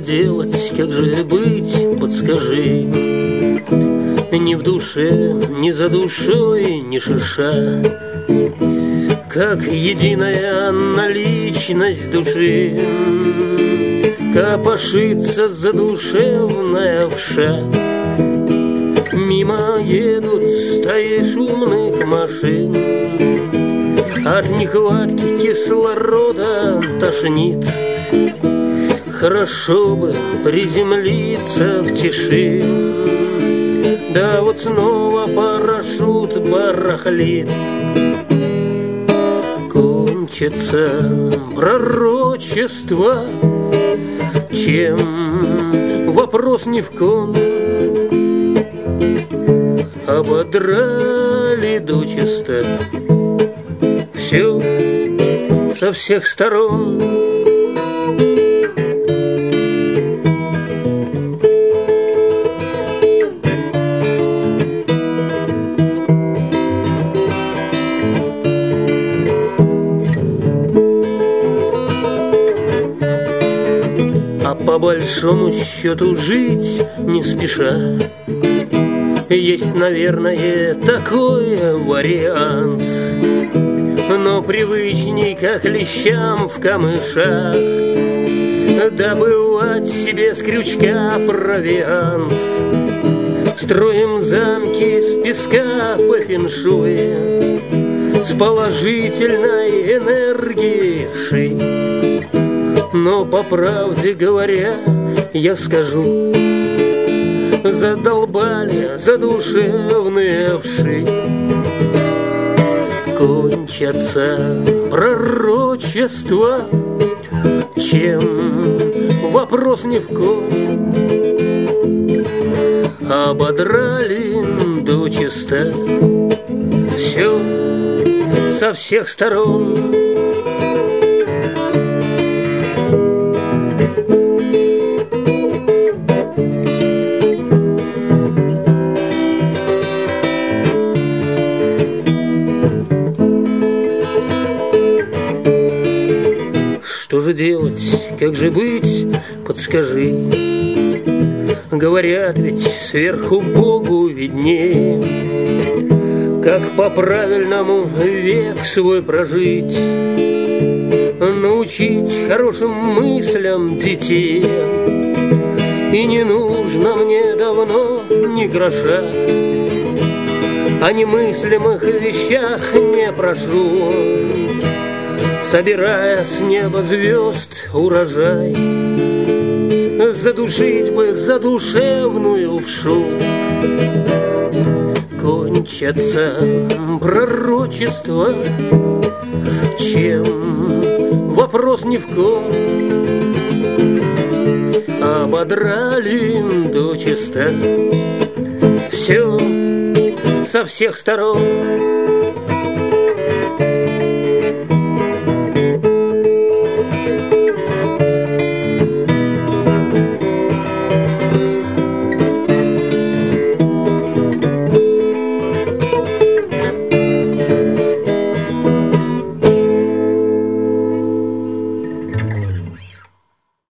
делать, как же быть, подскажи. Ни в душе, ни за душой, ни шиша, как единая наличность души, копошится задушевная вша. Мимо едут стаи шумных машин, от нехватки кислорода тошнит. Хорошо бы приземлиться в тиши, да вот снова парашют барахлит. Кончится пророчество, чем вопрос ни в ком. Ободрали дочисто все со всех сторон. А по большому счету жить не спеша есть, наверное, такой вариант, но привычней, как лещам в камышах, добывать себе с крючка провиант. Строим замки с песка по феншую, с положительной энергией ши. Но по правде говоря, я скажу, задолбали задушевные вши. Кончатся пророчества, чем вопрос ни в ком. Ободрали дочисто все со всех сторон. Что же делать, как же быть, подскажи. Говорят ведь, сверху Богу виднее, как по-правильному век свой прожить, научить хорошим мыслям детей. И не нужно мне давно ни гроша, о немыслимых вещах не прошу, собирая с неба звезд урожай. Задушить бы задушевную вшу. Кончатся пророчества, чем вопрос ни в ком. Ободрали дочисто все со всех сторон.